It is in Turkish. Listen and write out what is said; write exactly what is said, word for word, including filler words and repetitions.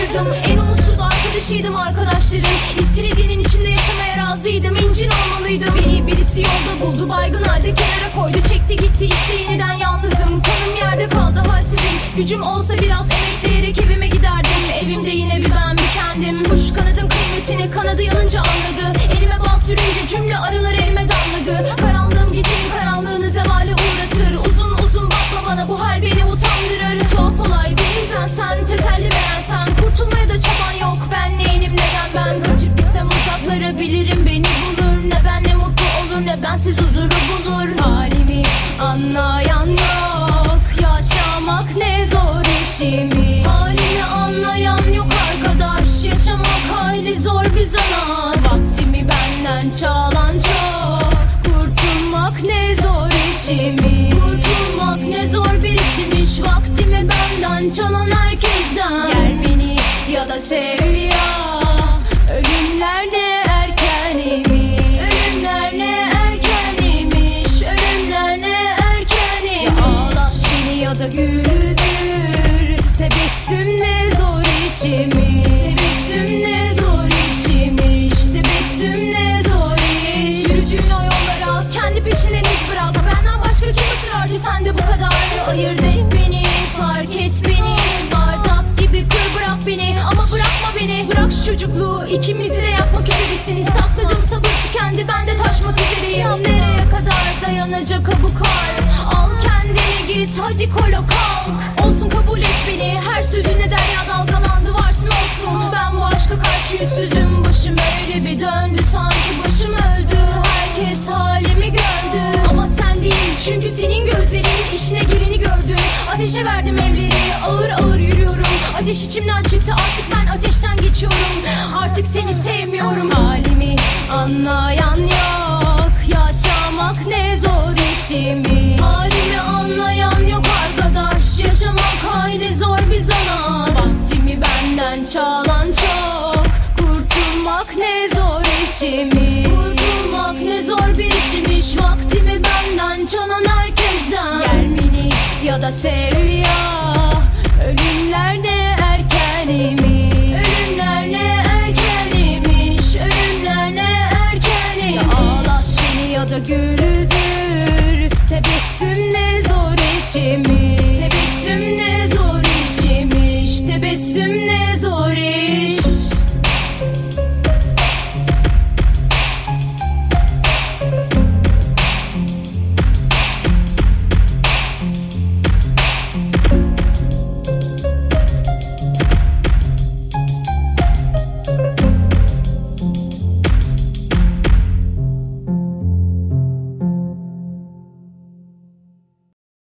ayırdım. En umutsuz arkadaşıydım arkadaşlarım. İstiridyenin içinde yaşamaya razıydım. İncin olmalıydım. Beni birisi yolda buldu, baygın halde kenara koydu. Çekti gitti, işte yeniden yalnızım. Kanım yerde kaldı, halsizim. Gücüm olsa biraz emekleyerek evime giderdim. Evimde yine bir ben bir kendim. Kuş kanadın kıymetini kanadı yanınca anladı. Elime bal sürünce cümle arılar elime damladı. Karanlığım gecenin karanlığını zevale uğratır. Uzun uzun bakma bana, bu hal beni utandırır. Tuhaf olay benimsen sen, teselli veren sen. Kurtulmaya da çaban yok, ben neyim neden ben. Kaçıp gitsem uzaklara bilirim beni bulur. Ne ben ne mutlu olur, ne bensiz huzuru bulur. Halimi anlayan yok, yaşamak ne zor işimi. Halimi anlayan yok arkadaş, yaşamak hayli zor bir zanaat. Vaktimi benden çalan çok, kurtulmak ne zor işimi. Kurtulmak ne zor bir işmiş, vaktimi benden çalan herkesten. Yer beni ya da sev ya, ölümler ne erkenimi. Ölümler ne erkeniymiş, ölümler ne erkeniymiş. Ağlat beni ya da güldür, tebessüm ne zor işimi. Tebessüm ne zor işimiş, tebessüm ne zor iş. Yürüdüğün o yollara kendi peşinden iz bırak. Benden başka kim ısrarcı, sen de bu kadar. Ayırt et beni, fark et beni. Bardak gibi kır bırak beni, ama bırakma beni. Bırak şu çocukluğu, ikimizi de yapmak üzeresin. Sakladım sabır tükendi, ben de taşmak üzereyim. Nereye kadar dayanacak bu kar? Al kendini git, hadi kolo kalk. Olsun kabul et beni, her sözüne derya dalgalandı, varsın olsun. Ben bu aşka karşı yüzsüzüm, başım öyle bir döndü sanki başım öldü. Herkes halimi gördü ama sen değil, çünkü senin gözlerin işine geleni gördü. Ateşe verdim evleri, ağır ağır yürüyorum. Ateş içimden çıktı, artık ben ateşten geçiyorum. Artık seni sevmiyorum. Halimi anlayan yok, yaşamak ne zor işimi. Halimi anlayan yok arkadaş, yaşamak hayli zor bir zanaat. Vaktimi benden çalan çok, kurtulmak ne zor işimi. Kurtulmak ne zor bir işmiş, vaktimi benden çalan herkesten. Yer beni ya da sev ya, ölümler ne erkenimi. Ölümler ne erkeniymiş, ölümler ne erkeniymiş. Ağlat beni ya da güldür, tebessüm ne zor işimi.